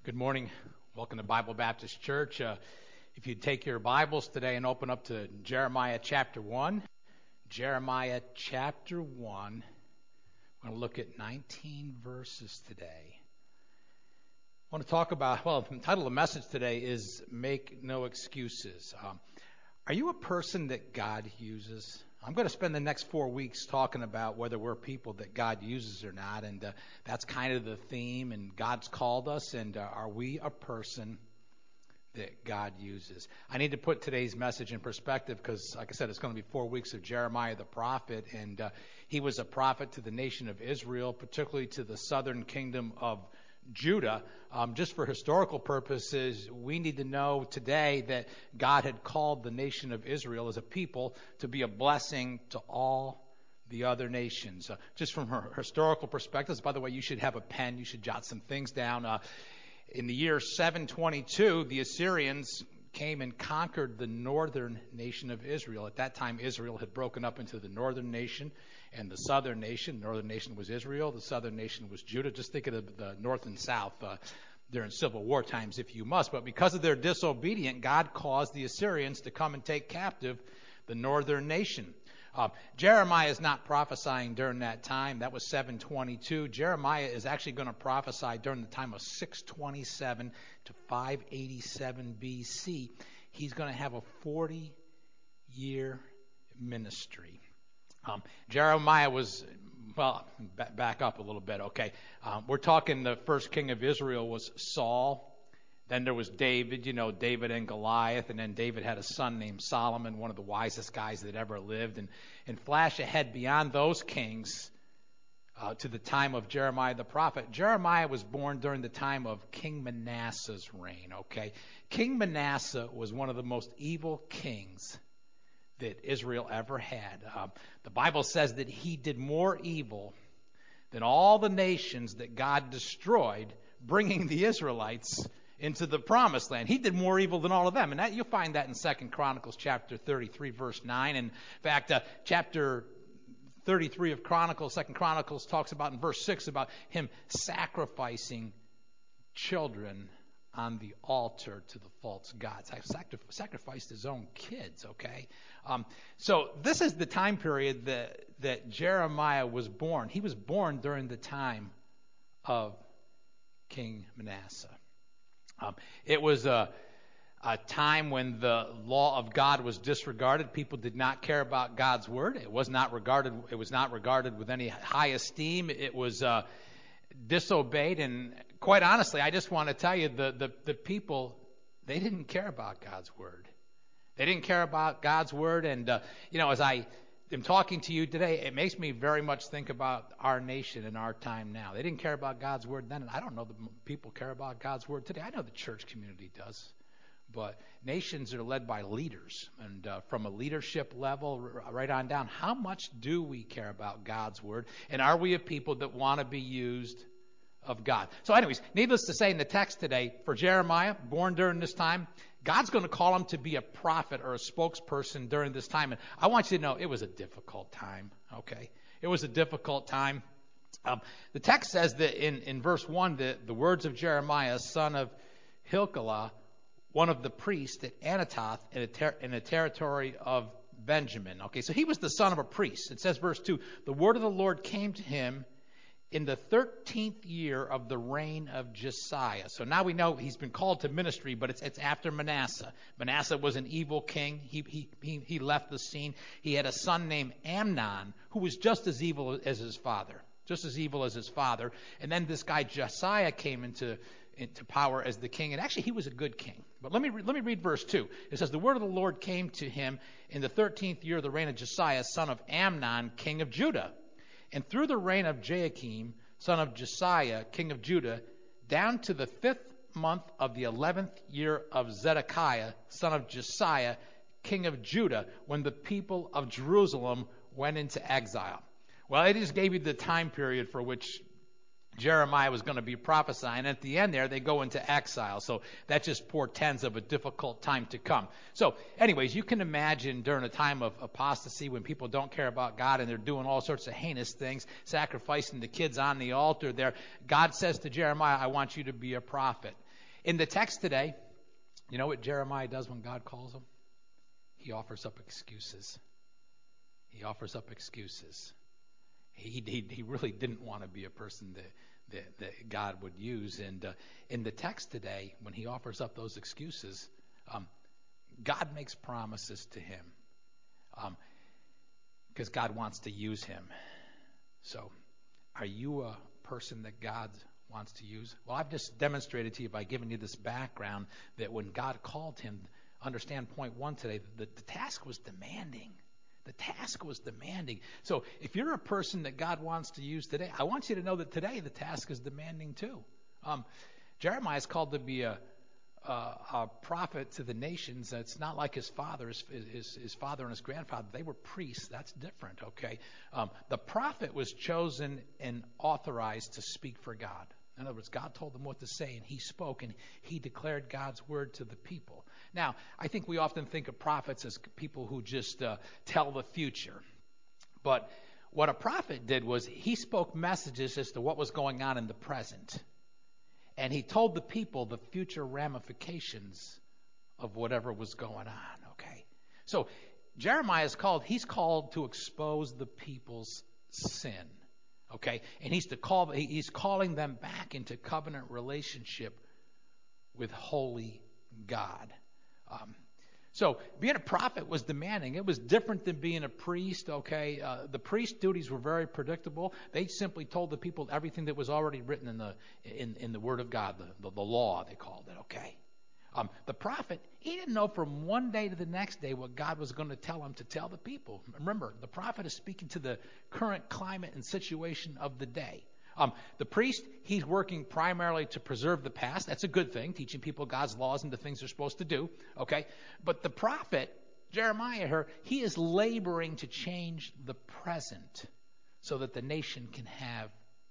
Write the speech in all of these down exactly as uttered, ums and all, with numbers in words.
Good morning. Welcome to Bible Baptist Church. Uh, if you'd take your Bibles today and open up to Jeremiah chapter one. Jeremiah chapter one. We're going to look at nineteen verses today. I want to talk about, well, the title of the message today is Make No Excuses. Um, are you a person that God uses? I'm going to spend the next four weeks talking about whether we're people that God uses or not, and uh, that's kind of the theme, and God's called us, and uh, are we a person that God uses? I need to put today's message in perspective because, like I said, it's going to be four weeks of Jeremiah the prophet, and uh, he was a prophet to the nation of Israel, particularly to the southern kingdom of Judah. Um, just for historical purposes, we need to know today that God had called the nation of Israel as a people to be a blessing to all the other nations. Uh, just from her historical perspectives, by the way, you should have a pen. You should jot some things down. Uh, in the year seven twenty-two, the Assyrians came and conquered the northern nation of Israel. At that time, Israel had broken up into the northern nation and the southern nation. The northern nation was Israel. The southern nation was Judah. Just think of the, the north and south uh, during Civil War times, if you must. But because of their disobedience, God caused the Assyrians to come and take captive the northern nation. Uh, Jeremiah is not prophesying during that time. That was seven twenty-two. Jeremiah is actually going to prophesy during the time of six twenty-seven to five eighty-seven B C. He's going to have a forty-year ministry. Um, Jeremiah was, well, b- back up a little bit, okay. Um, we're talking the first king of Israel was Saul. Then there was David, you know, David and Goliath. And then David had a son named Solomon, one of the wisest guys that ever lived. And, and flash ahead beyond those kings uh, to the time of Jeremiah the prophet. Jeremiah was born during the time of King Manasseh's reign, okay. King Manasseh was one of the most evil kings that Israel ever had. Uh, the Bible says that he did more evil than all the nations that God destroyed, bringing the Israelites into the promised land. He did more evil than all of them. And that, you'll find that in Second Chronicles chapter thirty-three, verse nine. And in fact, uh, chapter thirty-three of Chronicles, Second Chronicles talks about in verse six about him sacrificing children on the altar to the false gods. Sacri- sacrificed his own kids, okay? Um, so this is the time period that, that Jeremiah was born. He was born during the time of King Manasseh. Um, it was a, a time when the law of God was disregarded. People did not care about God's word. It was not regarded. It was not regarded with any high esteem. It was uh, disobeyed, and quite honestly, I just want to tell you, the, the, the people, they didn't care about God's word. They didn't care about God's word, and uh, you know, as I am talking to you today, it makes me very much think about our nation and our time now. They didn't care about God's word then, and I don't know that people care about God's word today. I know the church community does, but nations are led by leaders, and uh, from a leadership level right on down, how much do we care about God's word, and are we a people that want to be used of God? So anyways, needless to say, in the text today, for Jeremiah, born during this time, God's going to call him to be a prophet or a spokesperson during this time. And I want you to know it was a difficult time, okay? It was a difficult time. Um, the text says that in, in verse one, that the words of Jeremiah, son of Hilkiah, one of the priests at Anathoth in a, ter- in a territory of Benjamin. Okay, so he was the son of a priest. It says, verse two, the word of the Lord came to him in the thirteenth year of the reign of Josiah. So now we know he's been called to ministry, but it's it's after Manasseh. Manasseh was an evil king. He he he, he left the scene. He had a son named Amnon who was just as evil as his father, just as evil as his father. And then this guy Josiah came into into power as the king, and actually he was a good king. But let me re- let me read verse two. It says, the word of the Lord came to him in the thirteenth year of the reign of Josiah, son of Amnon, king of Judah. And through the reign of Joachim, son of Josiah, king of Judah, down to the fifth month of the eleventh year of Zedekiah, son of Josiah, king of Judah, when the people of Jerusalem went into exile. Well, I just gave you the time period for which Jeremiah was going to be prophesying. At the end there, they go into exile. So that just portends of a difficult time to come. So anyways, you can imagine during a time of apostasy when people don't care about God and they're doing all sorts of heinous things, sacrificing the kids on the altar there, God says to Jeremiah, I want you to be a prophet. In the text today, you know what Jeremiah does when God calls him? He offers up excuses. He offers up excuses. He he, he really didn't want to be a person that, that, that God would use. And uh, in the text today, when he offers up those excuses, um, God makes promises to him um, because God wants to use him. So, are you a person that God wants to use? Well, I've just demonstrated to you by giving you this background that when God called him, understand point one today, the, the task was demanding. The task was demanding. So if you're a person that God wants to use today, I want you to know that today the task is demanding too. Um, Jeremiah is called to be a, a, a prophet to the nations. It's not like his father, his, his, his father and his grandfather. They were priests. That's different, okay? Um, the prophet was chosen and authorized to speak for God. In other words, God told him what to say, and he spoke, and he declared God's word to the people. Now, I think we often think of prophets as people who just uh, tell the future. But what a prophet did was he spoke messages as to what was going on in the present. And he told the people the future ramifications of whatever was going on, okay? So Jeremiah is called, he's called to expose the people's sin. Okay, and he's to call. He's calling them back into covenant relationship with holy God. Um, so being a prophet was demanding. It was different than being a priest. Okay, uh, the priest duties were very predictable. They simply told the people everything that was already written in the in, in the Word of God, the, the the law they called it. Okay. Um, the prophet, he didn't know from one day to the next day what God was going to tell him to tell the people. Remember, the prophet is speaking to the current climate and situation of the day. Um, the priest, he's working primarily to preserve the past. That's a good thing, teaching people God's laws and the things they're supposed to do. Okay, but the prophet, Jeremiah here, he is laboring to change the present so that the nation can have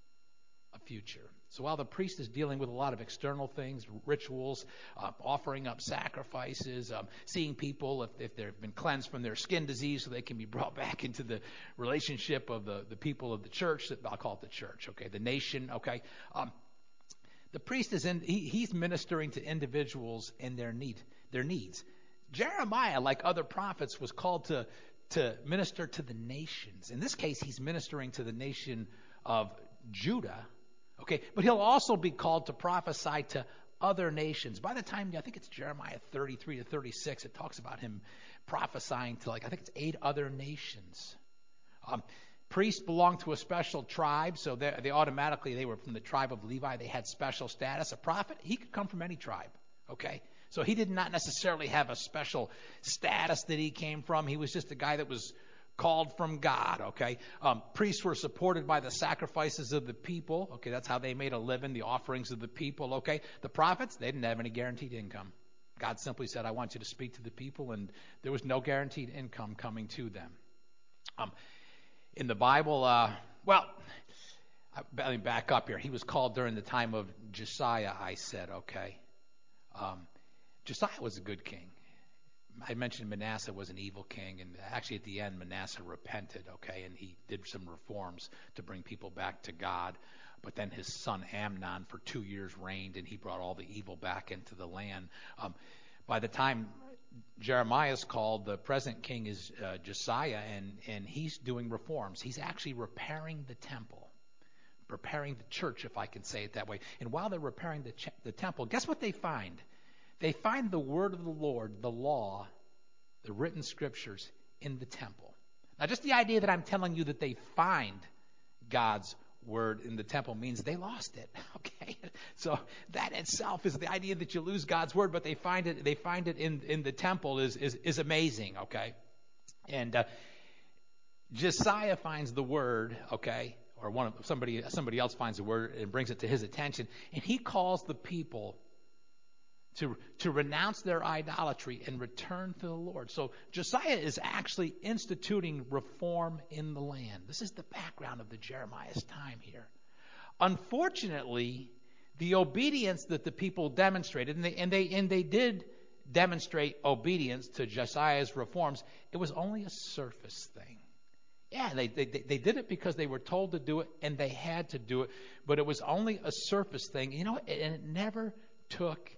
a future. So while the priest is dealing with a lot of external things, rituals, uh, offering up sacrifices, um, seeing people if, if they've been cleansed from their skin disease so they can be brought back into the relationship of the, the people of the church, I'll call it the church, okay, the nation, okay. Um, the priest is in, he, he's ministering to individuals in their need, their needs. Jeremiah, like other prophets, was called to, to minister to the nations. In this case, he's ministering to the nation of Judah. Okay, but he'll also be called to prophesy to other nations. By the time, I think it's Jeremiah thirty-three to thirty-six, it talks about him prophesying to, like, I think it's eight other nations. Um, priests belonged to a special tribe, so they, they automatically, they were from the tribe of Levi. They had special status. A prophet, he could come from any tribe, okay? So he did not necessarily have a special status that he came from. He was just a guy that was called from God, okay? Um, priests were supported by the sacrifices of the people, okay? That's how they made a living, the offerings of the people, okay? The prophets, they didn't have any guaranteed income. God simply said, I want you to speak to the people, and there was no guaranteed income coming to them. Um, in the Bible, uh, well, let me back up here. He was called during the time of Josiah, I said, okay? Um, Josiah was a good king. I mentioned Manasseh was an evil king, and actually at the end Manasseh repented, okay, and he did some reforms to bring people back to God. But then his son Amnon for two years reigned, and he brought all the evil back into the land. Um, by the time Jeremiah is called, the present king is uh, Josiah, and, and he's doing reforms. He's actually repairing the temple, repairing the church, if I can say it that way. And while they're repairing the, ch- the temple, guess what they find? They find the word of the Lord, the law, the written scriptures in the temple. Now, just the idea that I'm telling you that they find God's word in the temple means they lost it. Okay, so that itself is the idea that you lose God's word, but they find it. They find it in in the temple is is is amazing. Okay, and uh, Josiah finds the word. Okay, or one of somebody somebody else finds the word and brings it to his attention, and he calls the people to, to renounce their idolatry and return to the Lord. So Josiah is actually instituting reform in the land. This is the background of the Jeremiah's time here. Unfortunately, the obedience that the people demonstrated, and they, and they, and they did demonstrate obedience to Josiah's reforms, it was only a surface thing. Yeah, they, they, they did it because they were told to do it, and they had to do it, but it was only a surface thing. You know, and it never took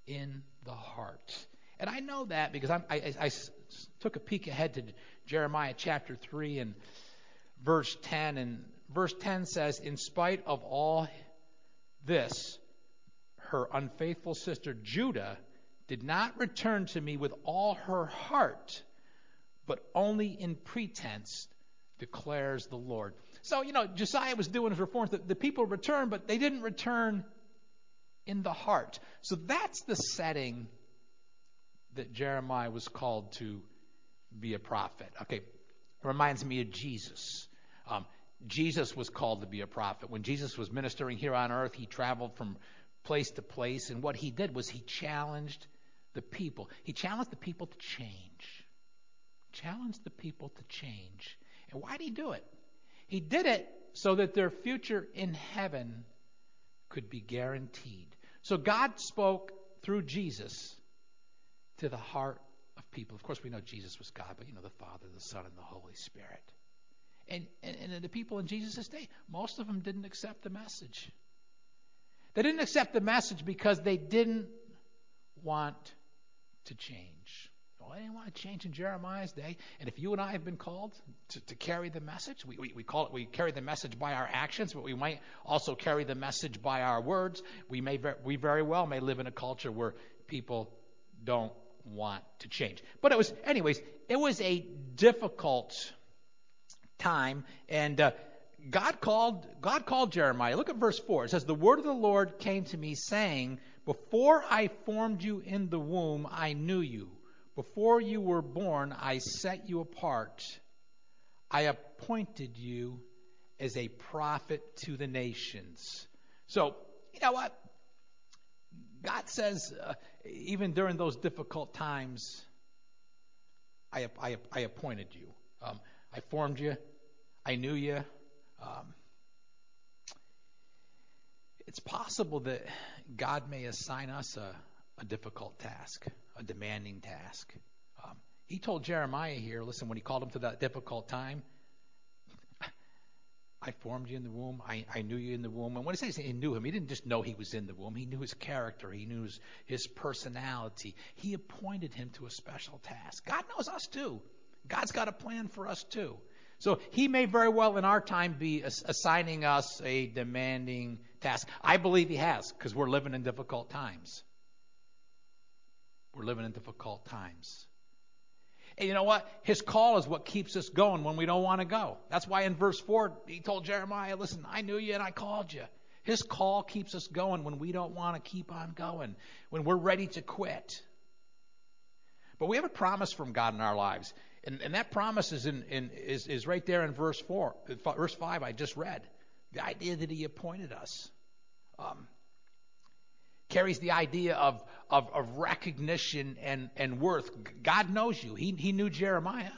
in the heart. And I know that because I'm, I, I, I s- took a peek ahead to Jeremiah chapter three and verse ten. And verse ten says, in spite of all this, her unfaithful sister Judah did not return to me with all her heart, but only in pretense, declares the Lord. So, you know, Josiah was doing his reforms. The, the people returned, but they didn't return in the heart. So that's the setting that Jeremiah was called to be a prophet. Okay, reminds me of Jesus. Um, Jesus was called to be a prophet. When Jesus was ministering here on earth, he traveled from place to place, and what he did was he challenged the people. He challenged the people to change. Challenged the people to change. And why did he do it? He did it so that their future in heaven could be guaranteed. So God spoke through Jesus to the heart of people. Of course, we know Jesus was God, but you know the Father, the Son, and the Holy Spirit. And, and, and the people in Jesus' day, most of them didn't accept the message. They didn't accept the message because they didn't want to change. Well, they didn't want to change in Jeremiah's day. And if you and I have been called to, to carry the message, we, we, we call it, we carry the message by our actions, but we might also carry the message by our words. We may, we very well may live in a culture where people don't want to change. But it was, anyways, it was a difficult time, and uh, God called God called Jeremiah. Look at verse four. It says, the word of the Lord came to me, saying, before I formed you in the womb, I knew you. Before you were born, I set you apart. I appointed you as a prophet to the nations. So, you know what? God says, uh, even during those difficult times, I, I, I appointed you. Um, I formed you. I knew you. Um, it's possible that God may assign us a, a difficult task, a demanding task. Um, he told Jeremiah here, listen, when he called him to that difficult time, I formed you in the womb. I, I knew you in the womb. And when he says he knew him, he didn't just know he was in the womb. He knew his character. He knew his, his personality. He appointed him to a special task. God knows us too. God's got a plan for us too. So he may very well in our time be ass- assigning us a demanding task. I believe he has, because we're living in difficult times. We're living in difficult times. And you know what? His call is what keeps us going when we don't want to go. That's why in verse four, he told Jeremiah, listen, I knew you and I called you. His call keeps us going when we don't want to keep on going, when we're ready to quit. But we have a promise from God in our lives. And, and that promise is, in, in, is, is right there in verse four, verse five I just read. The idea that he appointed us. Um, carries the idea of, of, of recognition and, and worth. God knows you. He, he knew Jeremiah.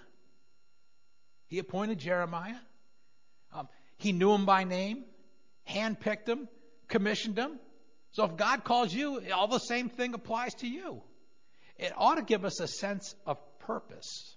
He appointed Jeremiah. Um, he knew him by name, handpicked him, commissioned him. So if God calls you, all the same thing applies to you. It ought to give us a sense of purpose.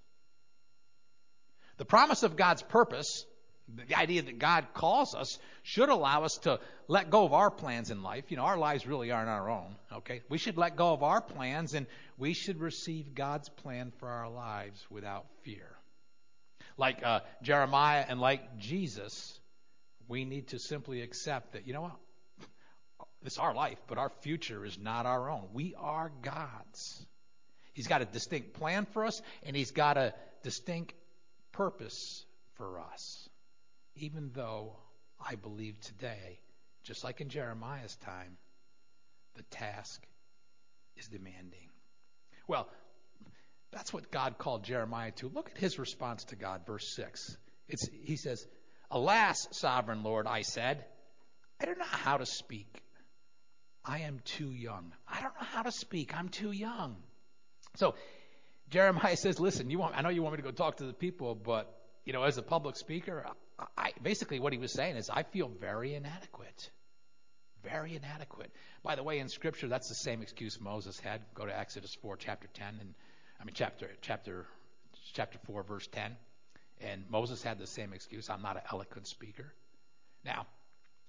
The promise of God's purpose, the idea that God calls us, should allow us to let go of our plans in life. You know, our lives really aren't our own, okay? We should let go of our plans, and we should receive God's plan for our lives without fear. Like uh, Jeremiah and like Jesus, we need to simply accept that, you know what? It's our life, but our future is not our own. We are God's. He's got a distinct plan for us, and he's got a distinct purpose for us. Even though I believe today, just like in Jeremiah's time, the task is demanding. Well, that's what God called Jeremiah to. Look at his response to God, verse six. It's, he says, alas, sovereign Lord, I said, I don't know how to speak. I am too young. I don't know how to speak. I'm too young. So Jeremiah says, listen, you want, I know you want me to go talk to the people, but, you know, as a public speaker, I, I, basically what he was saying is, I feel very inadequate. Very inadequate. By the way, in Scripture, that's the same excuse Moses had. Go to Exodus four, chapter ten, and I mean chapter chapter chapter four, verse ten. And Moses had the same excuse. I'm not an eloquent speaker. Now,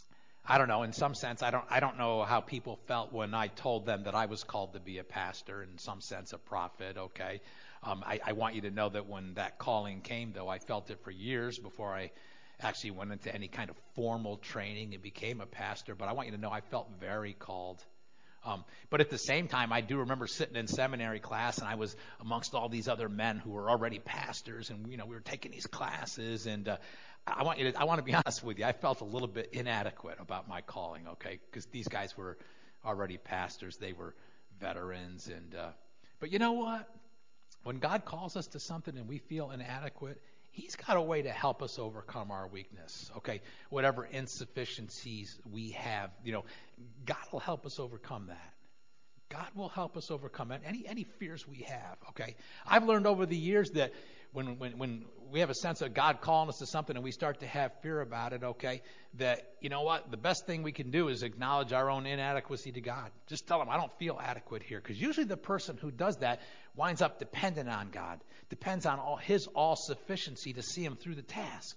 I don't know. In some sense, I don't I don't know how people felt when I told them that I was called to be a pastor, in some sense a prophet, okay? Um, I, I want you to know that when that calling came, though, I felt it for years before I actually went into any kind of formal training and became a pastor. But I want you to know I felt very called. Um, but at the same time, I do remember sitting in seminary class, and I was amongst all these other men who were already pastors, and you know we were taking these classes. And uh, I want you to, I want to be honest with you. I felt a little bit inadequate about my calling, okay? Because these guys were already pastors; they were veterans, and uh, but you know what? When God calls us to something and we feel inadequate, He's got a way to help us overcome our weakness, okay? Whatever insufficiencies we have, you know, God will help us overcome that. God will help us overcome it. Any any fears we have, okay? I've learned over the years that when when when we have a sense of God calling us to something and we start to have fear about it, okay, that, you know what, the best thing we can do is acknowledge our own inadequacy to God. Just tell Him, I don't feel adequate here. Because usually the person who does that winds up dependent on God, depends on all His all-sufficiency to see Him through the task.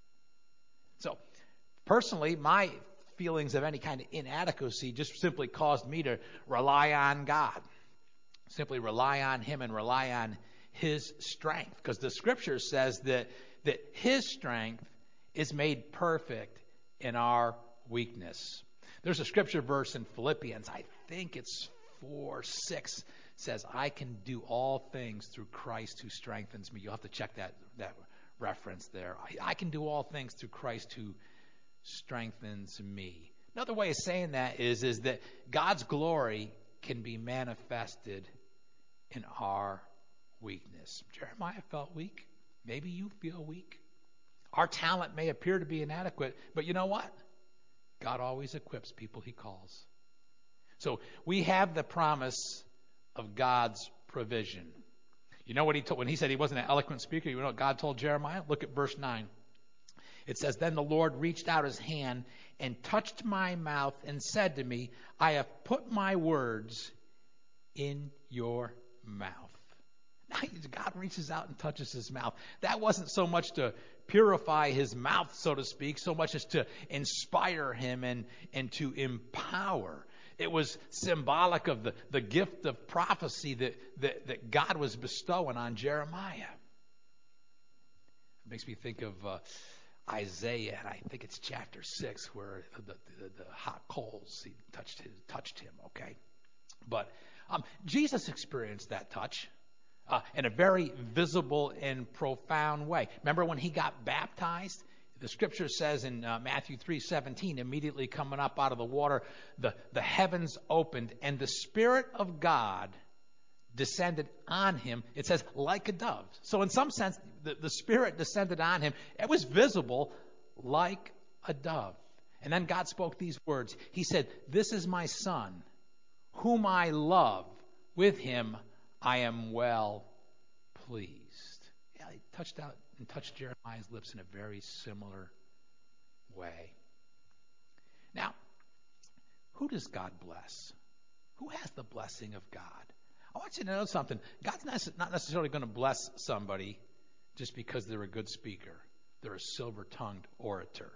So, personally, my feelings of any kind of inadequacy just simply caused me to rely on God. Simply rely on Him and rely on His strength. Because the Scripture says that, that His strength is made perfect in our weakness. There's a Scripture verse in Philippians, I think it's four six, says, I can do all things through Christ who strengthens me. You'll have to check that, that reference there. I, I can do all things through Christ who strengthens me. Another way of saying that is, is that God's glory can be manifested in our weakness. Jeremiah felt weak. Maybe you feel weak. Our talent may appear to be inadequate, but you know what? God always equips people He calls. So we have the promise of God's provision. You know what He told when He said He wasn't an eloquent speaker? You know what God told Jeremiah? Look at verse nine. It says, Then the Lord reached out His hand and touched my mouth and said to me, I have put my words in your mouth. Now, God reaches out and touches His mouth. That wasn't so much to purify His mouth, so to speak, so much as to inspire Him and, and to empower. It was symbolic of the, the gift of prophecy that, that, that God was bestowing on Jeremiah. It makes me think of uh, Isaiah, and I think it's chapter six, where the, the, the hot coals, he touched his, touched him, okay? But um, Jesus experienced that touch uh, in a very visible and profound way. Remember when He got baptized? The Scripture says in uh, Matthew three seventeen, immediately coming up out of the water, the, the heavens opened, and the Spirit of God descended on Him. It says, like a dove. So in some sense, the, the Spirit descended on Him. It was visible like a dove. And then God spoke these words. He said, This is my Son, whom I love. With Him I am well pleased. Yeah, He touched out and touched Jeremiah's lips in a very similar way. Now, who does God bless? Who has the blessing of God? I want you to know something. God's not necessarily going to bless somebody just because they're a good speaker. They're a silver-tongued orator.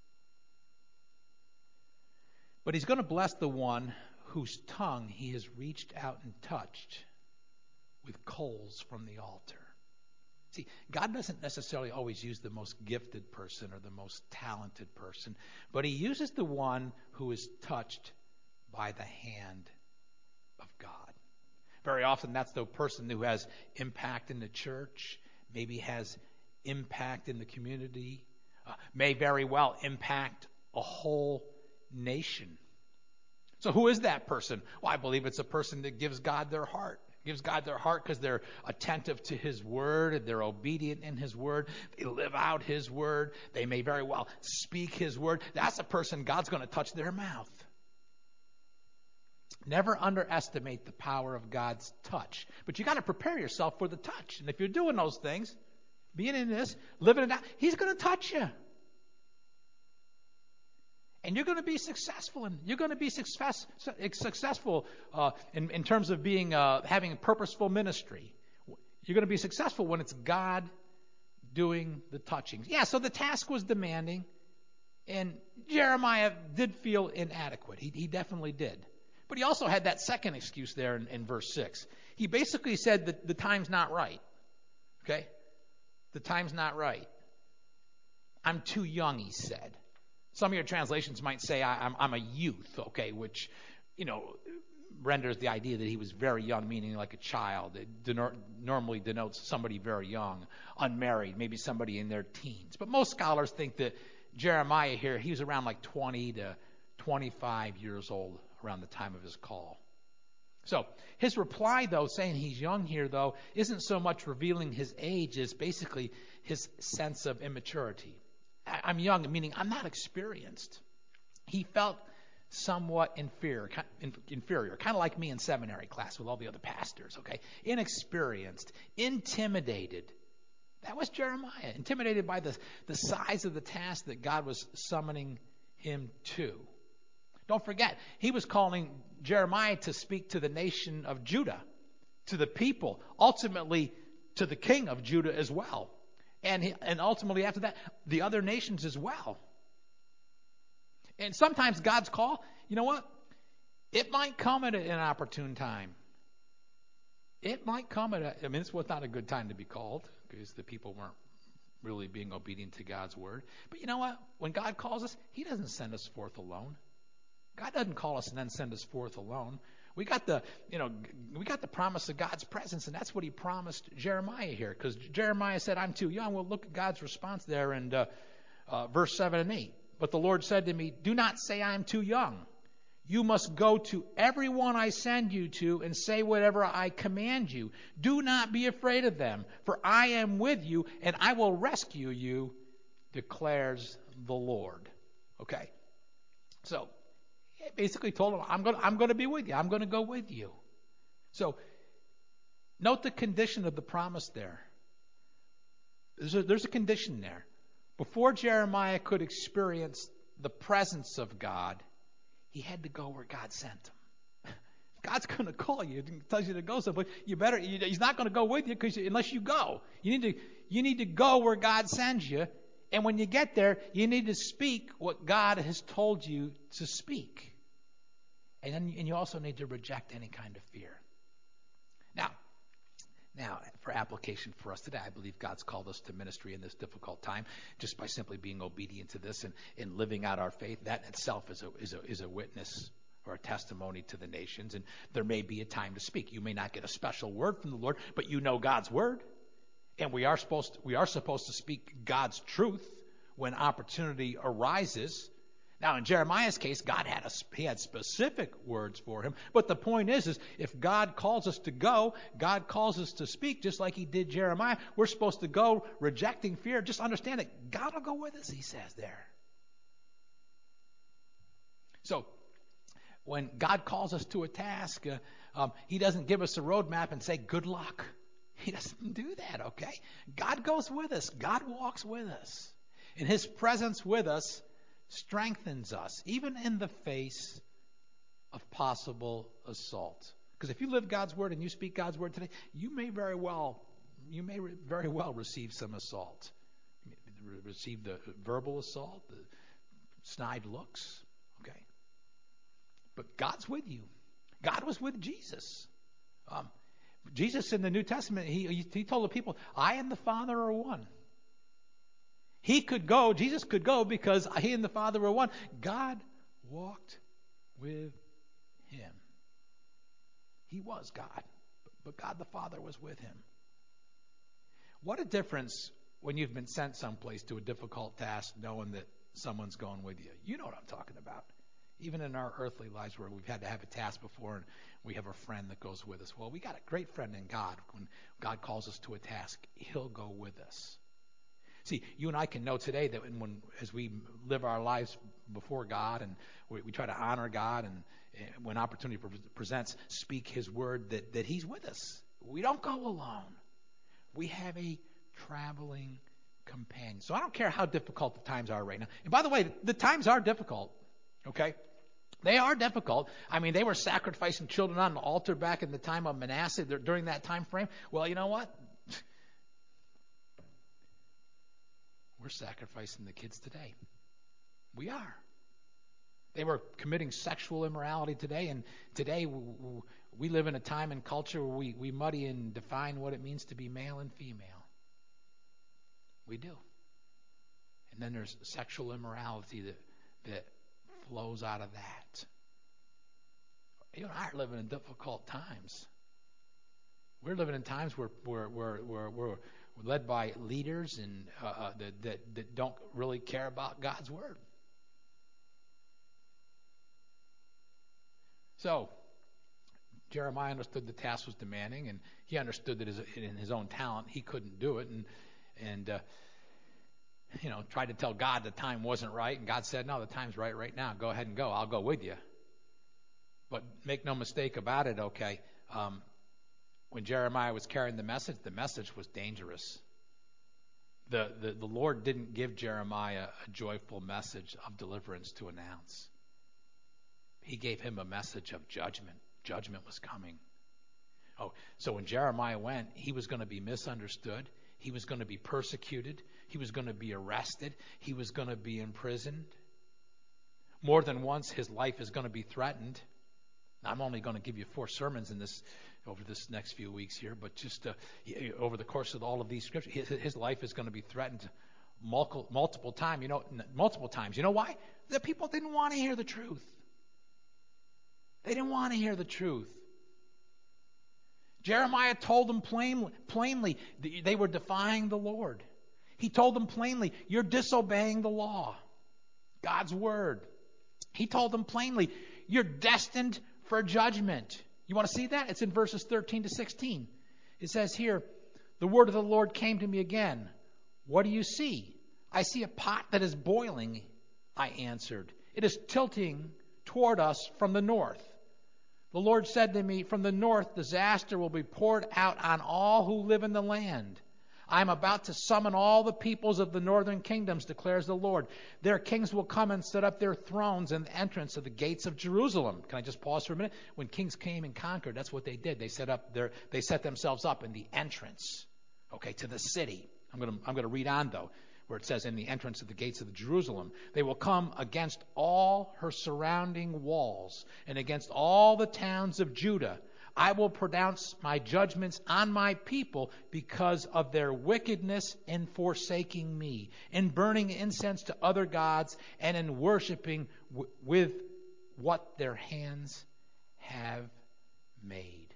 But He's going to bless the one whose tongue He has reached out and touched with coals from the altar. See, God doesn't necessarily always use the most gifted person or the most talented person, but He uses the one who is touched by the hand of God. Very often that's the person who has impact in the church, maybe has impact in the community, uh, may very well impact a whole nation. So who is that person? Well, I believe it's a person that gives God their heart. Gives God their heart because they're attentive to His Word, and they're obedient in His Word. They live out His Word. They may very well speak His Word. That's a person God's going to touch their mouth. Never underestimate the power of God's touch. But you got to prepare yourself for the touch. And if you're doing those things, being in this, living it out, He's going to touch you. And you're going to be successful, and you're going to be success, successful uh, in, in terms of being uh, having a purposeful ministry. You're going to be successful when it's God doing the touching. Yeah, so the task was demanding. And Jeremiah did feel inadequate. He, he definitely did. But he also had that second excuse there in, in verse six. He basically said that the time's not right. Okay? The time's not right. I'm too young, he said. Some of your translations might say I, I'm, I'm a youth, okay, which, you know, renders the idea that he was very young, meaning like a child. It denor- normally denotes somebody very young, unmarried, maybe somebody in their teens. But most scholars think that Jeremiah here, he was around like twenty to twenty-five years old around the time of his call. So his reply, though, saying he's young here, though, isn't so much revealing his age as basically his sense of immaturity. I'm young, meaning I'm not experienced. He felt somewhat inferior, inferior, kind of like me in seminary class with all the other pastors, okay? Inexperienced, intimidated. That was Jeremiah, intimidated by the, the size of the task that God was summoning him to. Don't forget, he was calling Jeremiah to speak to the nation of Judah, to the people, ultimately to the king of Judah as well. And, he, and ultimately after that, the other nations as well. And sometimes God's call, you know what? It might come at an opportune time. It might come at a, I mean, this was not a good time to be called because the people weren't really being obedient to God's word. But you know what? When God calls us, he doesn't send us forth alone. God doesn't call us and then send us forth alone. We got the, you know, we got the promise of God's presence, and that's what he promised Jeremiah here. Because Jeremiah said, I'm too young. Well, look at God's response there in uh, uh, verse seven and eight. But the Lord said to me, do not say I am too young. You must go to everyone I send you to and say whatever I command you. Do not be afraid of them, for I am with you, and I will rescue you, declares the Lord. Okay? So, basically told him, I'm going I'm going to be with you. I'm going to go with you. So, note the condition of the promise there. There's a, there's a condition there. Before Jeremiah could experience the presence of God, he had to go where God sent him. God's going to call you and tells you to go someplace. You better. You, he's not going to go with you because unless you go, you need to. You need to go where God sends you. And when you get there, you need to speak what God has told you to speak. And then, and you also need to reject any kind of fear. Now, now, for application for us today, I believe God's called us to ministry in this difficult time just by simply being obedient to this and, and living out our faith. That in itself is a, is a, is a witness or a testimony to the nations. And there may be a time to speak. You may not get a special word from the Lord, but you know God's word. And we are supposed to, we are supposed to speak God's truth when opportunity arises. Now, in Jeremiah's case, God had a, he had specific words for him. But the point is, is if God calls us to go, God calls us to speak, just like he did Jeremiah. We're supposed to go rejecting fear. Just understand that God will go with us, he says there. So, when God calls us to a task, uh, um, he doesn't give us a roadmap and say, good luck. He doesn't do that, okay? God goes with us. God walks with us. And his presence with us strengthens us, even in the face of possible assault. Because if you live God's word and you speak God's word today, you may very well, you may re- very well receive some assault. Receive the verbal assault, the snide looks, okay? But God's with you. God was with Jesus. Um, Jesus in the New Testament, he, he told the people, I and the Father are one. He could go, Jesus could go because he and the Father were one. God walked with him. He was God, but God the Father was with him. What a difference when you've been sent someplace to a difficult task knowing that someone's going with you. You know what I'm talking about. Even in our earthly lives where we've had to have a task before and we have a friend that goes with us. Well, we got a great friend in God. When God calls us to a task, he'll go with us. See, you and I can know today that when, as we live our lives before God and we, we try to honor God and, and when opportunity pre- presents, speak his word, that, that he's with us. We don't go alone. We have a traveling companion. So I don't care how difficult the times are right now. And by the way, the times are difficult, okay? They are difficult. I mean, they were sacrificing children on the altar back in the time of Manasseh during that time frame. Well, you know what? We're sacrificing the kids today. We are. They were committing sexual immorality today, and today we live in a time and culture where we, we muddy and define what it means to be male and female. We do. And then there's sexual immorality that that flows out of that. You and I are living in difficult times. We're living in times where we're, we're, we're, we're led by leaders and uh, uh, that, that, that don't really care about God's word. So, Jeremiah understood the task was demanding, and he understood that his, in his own talent he couldn't do it, and and uh, you know tried to tell God the time wasn't right, and God said, "No, the time's right right now. Go ahead and go. I'll go with you." But make no mistake about it, okay. Um, when Jeremiah was carrying the message, the message was dangerous. The, the the Lord didn't give Jeremiah a joyful message of deliverance to announce. He gave him a message of judgment. Judgment was coming. Oh, so when Jeremiah went, he was going to be misunderstood. He was going to be persecuted. He was going to be arrested. He was going to be imprisoned. More than once, his life is going to be threatened. I'm only going to give you four sermons in this over this next few weeks here, but just uh, over the course of all of these scriptures, his, his life is going to be threatened multiple, multiple times. You know, multiple times. You know why? The people didn't want to hear the truth. They didn't want to hear the truth. Jeremiah told them plain, plainly they were defying the Lord. He told them plainly, you're disobeying the law, God's word. He told them plainly, you're destined for judgment. You want to see that? It's in verses thirteen to sixteen. It says here, the word of the Lord came to me again. What do you see? I see a pot that is boiling, I answered. It is tilting toward us from the north. The Lord said to me, from the north disaster will be poured out on all who live in the land. I am about to summon all the peoples of the northern kingdoms, declares the Lord. Their kings will come and set up their thrones in the entrance of the gates of Jerusalem. Can I just pause for a minute? When kings came and conquered, that's what they did. They set up their, they set themselves up in the entrance, okay, to the city. I'm going to, I'm going to read on though, where it says in the entrance of the gates of Jerusalem. They will come against all her surrounding walls and against all the towns of Judah. I will pronounce my judgments on my people because of their wickedness in forsaking me, in burning incense to other gods, and in worshiping w- with what their hands have made.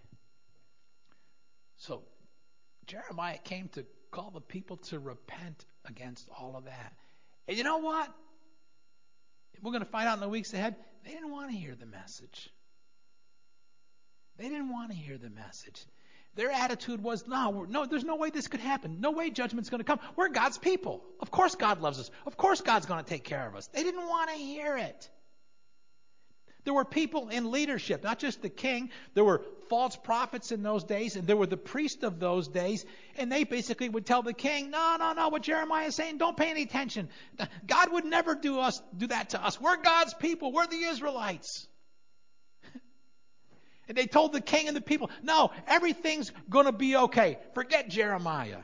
So Jeremiah came to call the people to repent against all of that. And you know what? We're going to find out in the weeks ahead, they didn't want to hear the message. They didn't want to hear the message. Their attitude was, no, no, there's no way this could happen. No way judgment's going to come. We're God's people. Of course God loves us. Of course God's going to take care of us. They didn't want to hear it. There were people in leadership, not just the king. There were false prophets in those days, and there were the priests of those days, and they basically would tell the king, no, no, no, what Jeremiah is saying, don't pay any attention. God would never do us do that to us. We're God's people. We're the Israelites. And they told the king and the people, no, everything's going to be okay. Forget Jeremiah.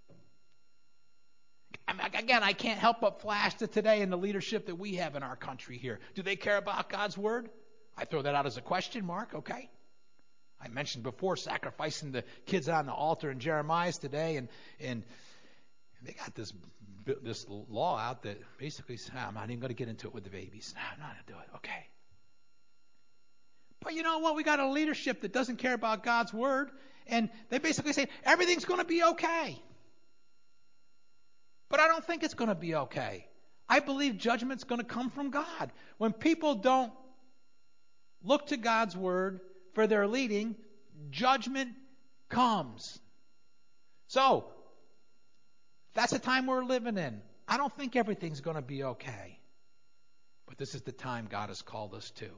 Again, I can't help but flash to today in the leadership that we have in our country here. Do they care about God's word? I throw that out as a question mark, okay? I mentioned before sacrificing the kids on the altar in Jeremiah's today, and and they got this this law out that basically says, I'm not even going to get into it with the babies. No, I'm not going to do it. Okay. But you know what? We got a leadership that doesn't care about God's word, and they basically say everything's going to be okay. But I don't think it's going to be okay. I believe judgment's going to come from God. When people don't look to God's word for their leading, judgment comes. So, that's the time we're living in. I don't think everything's going to be okay. But this is the time God has called us to.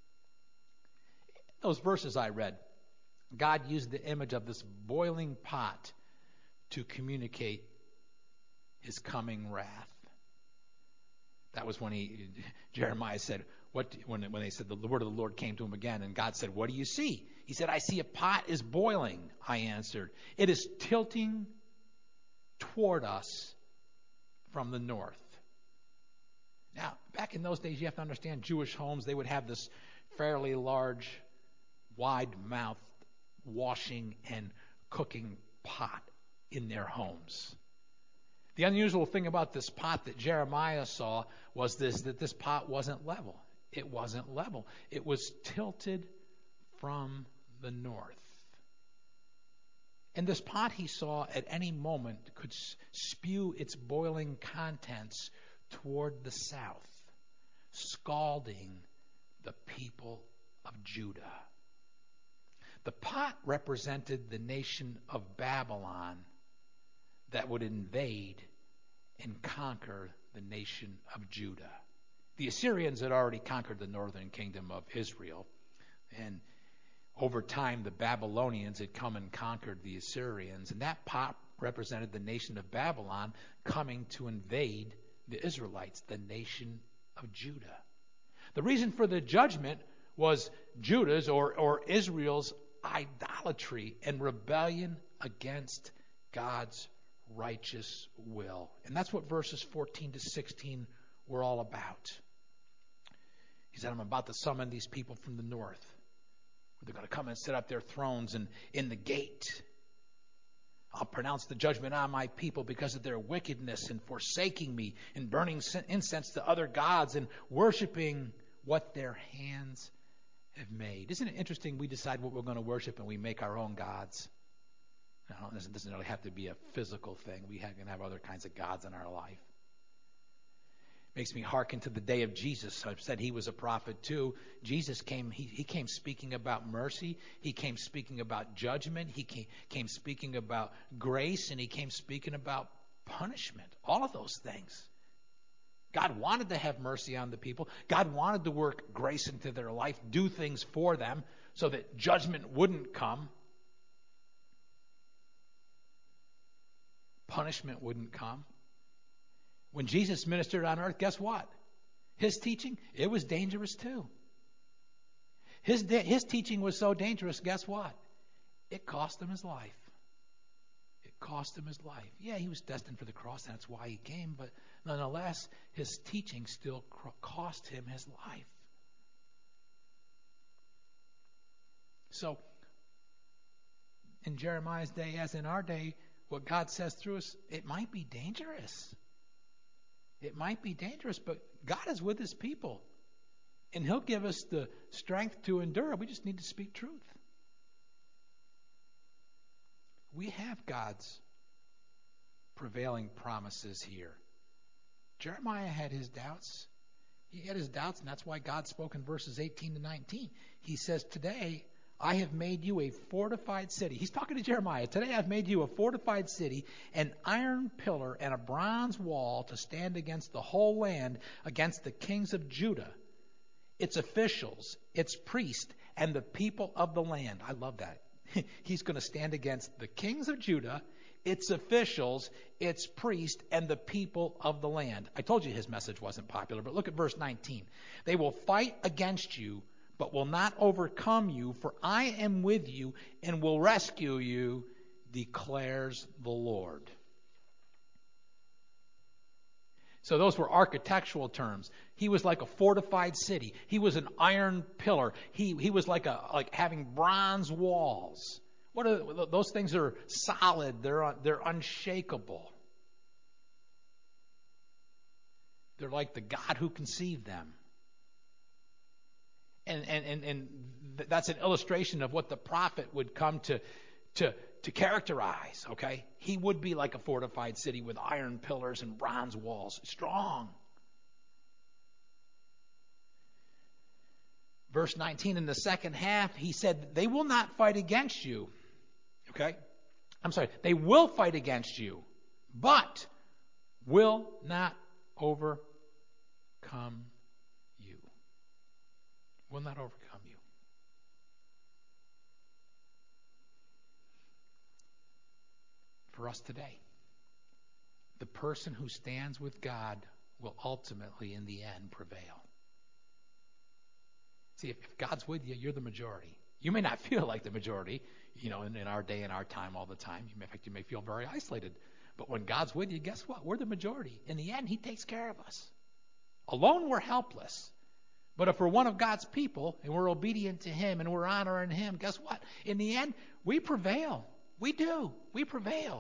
Those verses I read, God used the image of this boiling pot to communicate his coming wrath. That was when he Jeremiah said, what when when they said the word of the Lord came to him again, and God said, what do you see? He said, I see a pot is boiling. I answered, it is tilting toward us from the north. Now, back in those days, you have to understand Jewish homes, they would have this fairly large, wide-mouthed washing and cooking pot in their homes. The unusual thing about this pot that Jeremiah saw was this, that this pot wasn't level. It wasn't level. It was tilted from the north. And this pot he saw at any moment could spew its boiling contents toward the south, scalding the people of Judah. The pot represented the nation of Babylon that would invade and conquer the nation of Judah. The Assyrians had already conquered the northern kingdom of Israel, and over time the Babylonians had come and conquered the Assyrians, and that pot represented the nation of Babylon coming to invade the Israelites, the nation of Judah. The reason for the judgment was Judah's or, or Israel's idolatry and rebellion against God's righteous will. And that's what verses fourteen to sixteen were all about. He said, I'm about to summon these people from the north. They're going to come and set up their thrones in, in the gate. I'll pronounce the judgment on my people because of their wickedness and forsaking me and burning incense to other gods and worshiping what their hands have made. Isn't it interesting? We decide what we're going to worship and we make our own gods. No, it doesn't really have to be a physical thing. We can have other kinds of gods in our life. Makes me hearken to the day of Jesus. I've said he was a prophet too. Jesus came, he, he came speaking about mercy. He came speaking about judgment. He came, came speaking about grace, and he came speaking about punishment. All of those things. God wanted to have mercy on the people. God wanted to work grace into their life, do things for them so that judgment wouldn't come. Punishment wouldn't come. When Jesus ministered on earth, guess what? His teaching, it was dangerous too. His, de- his teaching was so dangerous, guess what? It cost him his life. It cost him his life. Yeah, he was destined for the cross, and that's why he came, but nonetheless, his teaching still cost him his life. So, in Jeremiah's day, as in our day, what God says through us, it might be dangerous. It might be dangerous, but God is with his people. And he'll give us the strength to endure. We just need to speak truth. We have God's prevailing promises here. Jeremiah had his doubts. He had his doubts, and that's why God spoke in verses eighteen to nineteen. He says, today I have made you a fortified city. He's talking to Jeremiah. Today I've made you a fortified city, an iron pillar and a bronze wall to stand against the whole land, against the kings of Judah, its officials, its priests, and the people of the land. I love that. He's going to stand against the kings of Judah, its officials, its priests, and the people of the land. I told you his message wasn't popular, but look at verse nineteen. They will fight against you, but will not overcome you, for I am with you and will rescue you, declares the Lord. So those were architectural terms. He was like a fortified city. He was an iron pillar. He he was like a like having bronze walls. What are those things? Are solid. They're they're unshakable. They're like the God who conceived them. And, and, and, and that's an illustration of what the prophet would come to, to, to characterize, okay? He would be like a fortified city with iron pillars and bronze walls, strong. Verse nineteen, in the second half, he said, they will not fight against you, okay? I'm sorry, they will fight against you, but will not overcome will not overcome you. For us today, the person who stands with God will ultimately, in the end, prevail. See, if God's with you, you're the majority. You may not feel like the majority, you know, in, in our day and our time all the time. You may, in fact, you may feel very isolated. But when God's with you, guess what? We're the majority. In the end, he takes care of us. Alone we're helpless. But if we're one of God's people and we're obedient to Him and we're honoring Him, guess what? In the end, we prevail. We do. We prevail.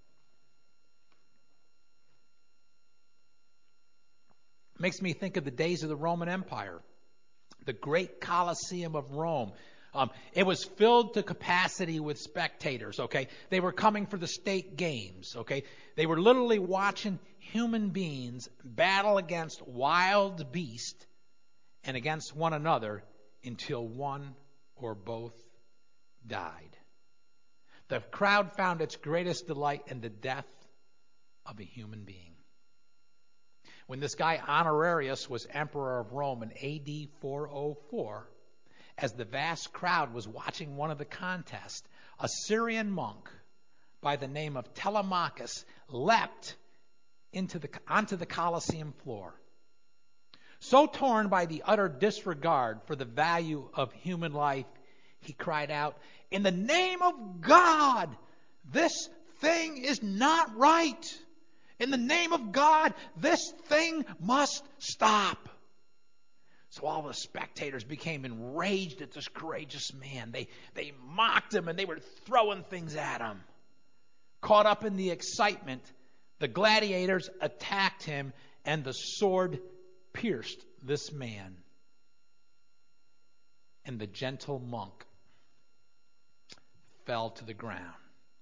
Makes me think of the days of the Roman Empire. The great Colosseum of Rome. Um, it was filled to capacity with spectators, okay? They were coming for the state games, okay? They were literally watching human beings battle against wild beasts and against one another until one or both died. The crowd found its greatest delight in the death of a human being. When this guy Honorius was emperor of Rome in A D four oh four, as the vast crowd was watching one of the contests, a Syrian monk by the name of Telemachus leapt into the, onto the Colosseum floor. So torn by the utter disregard for the value of human life, he cried out, "In the name of God, this thing is not right. In the name of God, this thing must stop." So all the spectators became enraged at this courageous man. They, they mocked him and they were throwing things at him. Caught up in the excitement, the gladiators attacked him and the sword pierced this man. And the gentle monk fell to the ground.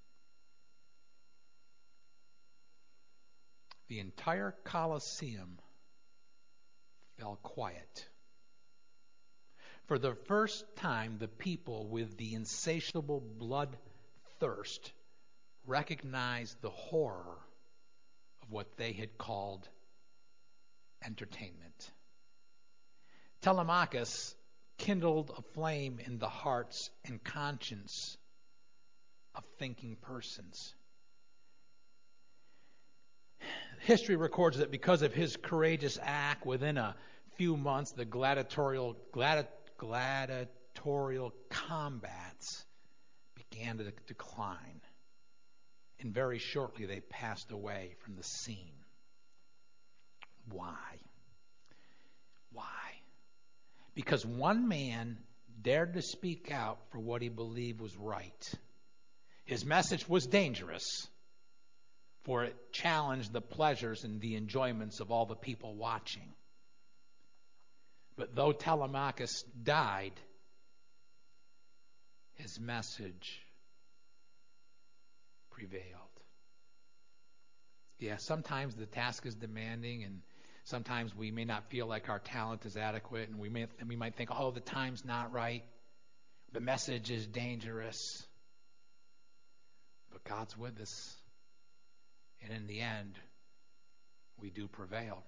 The entire Colosseum fell quiet. For the first time, the people with the insatiable blood thirst recognized the horror of what they had called entertainment. Telemachus kindled a flame in the hearts and conscience of thinking persons. History records that because of his courageous act, within a few months, the gladiatorial, gladi- gladiatorial combats began to decline. And very shortly, they passed away from the scene. Why? Why? Because one man dared to speak out for what he believed was right. His message was dangerous, for it challenged the pleasures and the enjoyments of all the people watching. But though Telemachus died, his message prevailed. Yeah, sometimes the task is demanding, and sometimes we may not feel like our talent is adequate, and we may and we might think, oh, the time's not right. The message is dangerous. But God's with us. And in the end, we do prevail.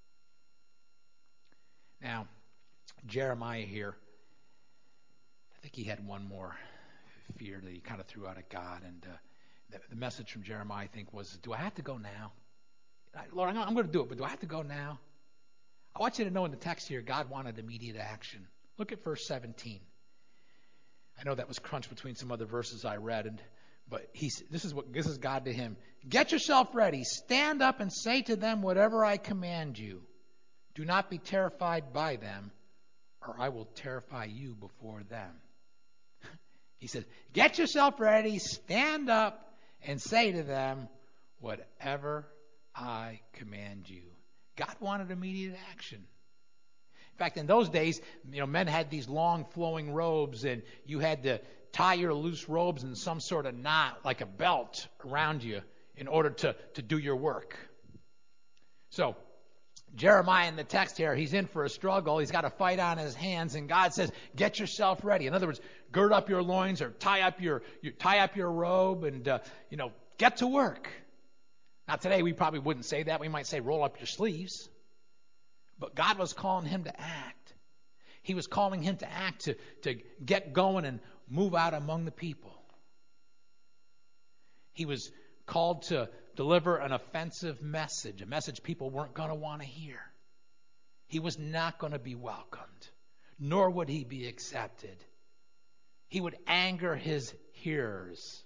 Now, Jeremiah here, I think he had one more fear that he kind of threw out at God. And uh, the, the message from Jeremiah, I think, was, do I have to go now? Lord, I'm, I'm going to do it, but do I have to go now? I want you to know in the text here, God wanted immediate action. Look at verse seventeen. I know that was crunched between some other verses I read, and but he, this is what this is God to him. Get yourself ready. Stand up and say to them whatever I command you. Do not be terrified by them, or I will terrify you before them. He said, get yourself ready. Stand up and say to them whatever I command you. God wanted immediate action. In fact, in those days, you know, men had these long flowing robes, and you had to tie your loose robes in some sort of knot, like a belt, around you in order to, to do your work. So, Jeremiah in the text here, he's in for a struggle. He's got a fight on his hands, and God says, get yourself ready. In other words, gird up your loins or tie up your, your tie up your robe and, uh, you know, get to work. Now, today we probably wouldn't say that. We might say, roll up your sleeves. But God was calling him to act. He was calling him to act, to, to get going and move out among the people. He was called to deliver an offensive message, a message people weren't going to want to hear. He was not going to be welcomed, nor would he be accepted. He would anger his hearers.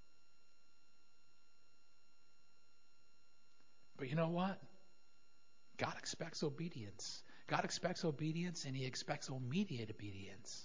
But you know what? God expects obedience. God expects obedience, and he expects immediate obedience.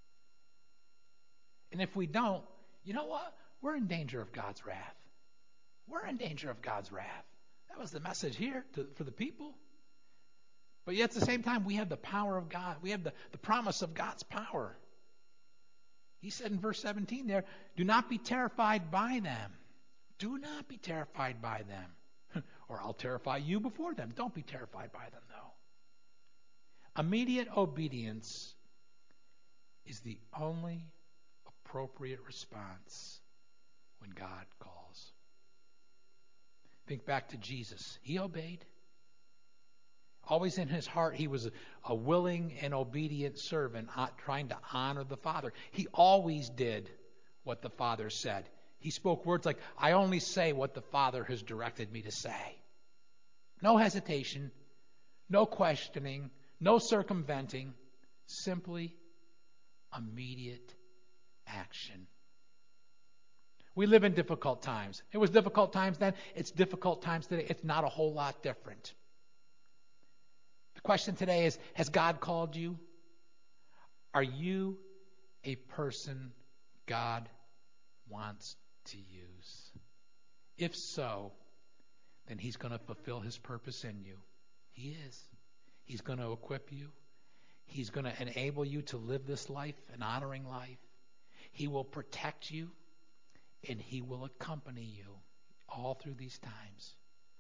And if we don't, you know what? We're in danger of God's wrath. We're in danger of God's wrath. That was the message here to, for the people. But yet at the same time, we have the power of God. We have the, the promise of God's power. He said in verse seventeen there, do not be terrified by them. Do not be terrified by them. Or I'll terrify you before them. Don't be terrified by them, though. Immediate obedience is the only appropriate response when God calls. Think back to Jesus. He obeyed. Always in his heart, he was a willing and obedient servant, trying to honor the Father. He always did what the Father said. He spoke words like, I only say what the Father has directed me to say. No hesitation, no questioning, no circumventing, simply immediate action. We live in difficult times. It was difficult times then. It's difficult times today. It's not a whole lot different. The question today is, has God called you? Are you a person God wants to use? If so, then he's going to fulfill his purpose in you. He is. He's going to equip you. He's going to enable you to live this life, an honoring life. He will protect you, and he will accompany you all through these times.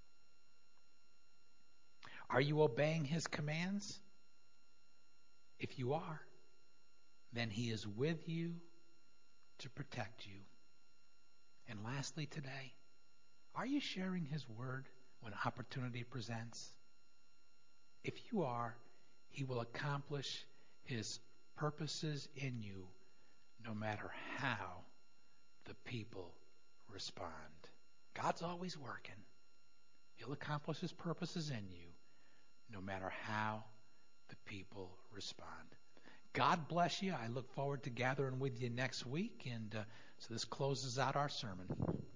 Are you obeying his commands? If you are, then he is with you to protect you. And lastly today, are you sharing his word when opportunity presents? If you are, he will accomplish his purposes in you no matter how the people respond. God's always working. He'll accomplish his purposes in you no matter how the people respond. God bless you. I look forward to gathering with you next week. And uh, so this closes out our sermon.